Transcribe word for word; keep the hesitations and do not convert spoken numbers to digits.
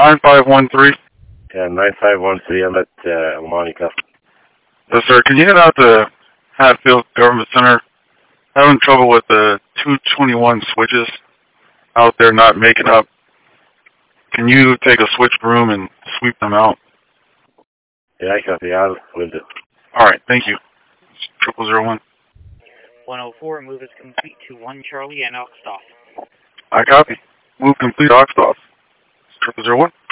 nine five one three. Yeah, nine five one three. I'm at uh, Monica. Yes, sir. Can you head out to Hatfield Government Center? Having trouble with the two twenty-one switches out there not making up. Can you take a switch broom and sweep them out? Yeah, I copy. I'll will do. All right, thank you. Triple zero one. one oh four, move is complete to one Charlie and Oxtoff. I copy. Move complete Oxtoff. Triple zero one.